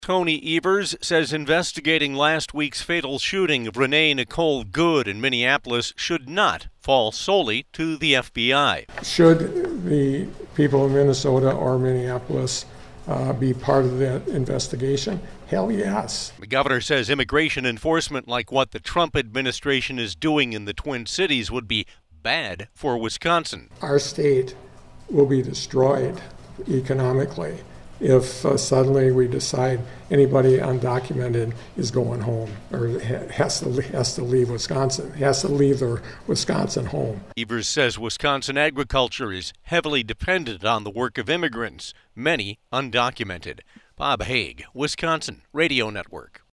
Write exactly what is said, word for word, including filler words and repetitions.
Tony Evers says investigating last week's fatal shooting of Renee Nicole Good in Minneapolis should not fall solely to the F B I. Should the people of Minnesota or Minneapolis uh, be part of that investigation? Hell yes. The governor says immigration enforcement like what the Trump administration is doing in the Twin Cities would be bad for Wisconsin. Our state will be destroyed economically if uh, suddenly we decide anybody undocumented is going home or has to has to leave Wisconsin, has to leave their Wisconsin home. Evers says Wisconsin agriculture is heavily dependent on the work of immigrants, many undocumented. Bob Haig, Wisconsin Radio Network.